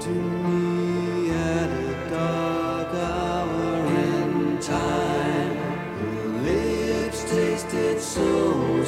to me at a dark hour in time. Her lips tasted so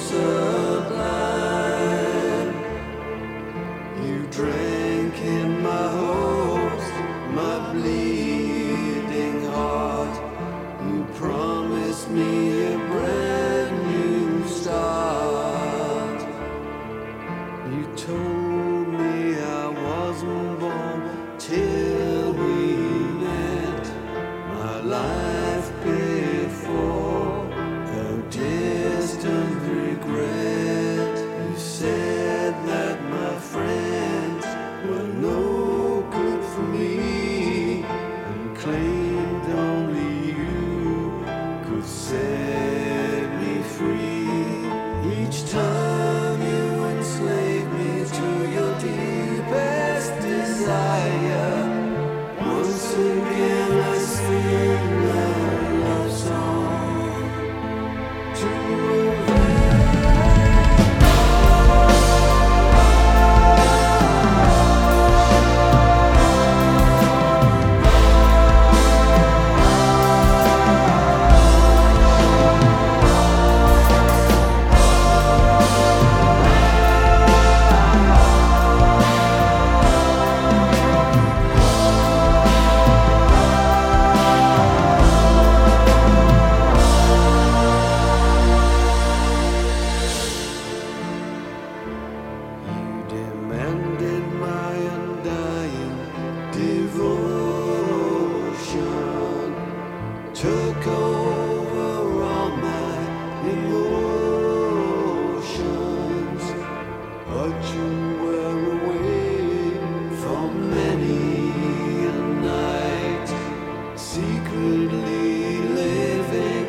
sublime. You drank in my hopes, my bleeding heart. You promised me a brand new start. You told me I wasn't born till we met. My life before a distant regret. You said that my friends were no good for me, and claimed only you could set me free. Each time you enslaved me to your deepest desire. Once again I sing a love song to demanded my undying devotion, took over all my emotions, but you were away for many a night, secretly living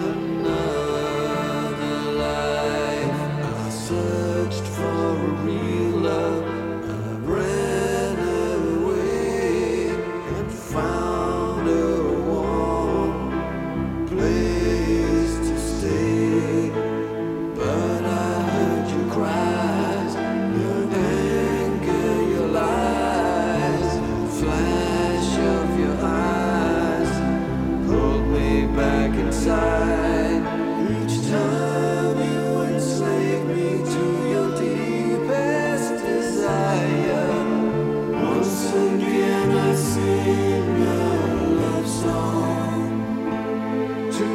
another life. I searched for a real love, I ran away and found a warm place to stay. But I heard your cries, your anger, your lies, the flash of your eyes pulled me back inside. Each time you enslaved me to your deepest desire. Once again I sing a love song to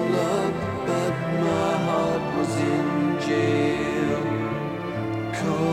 call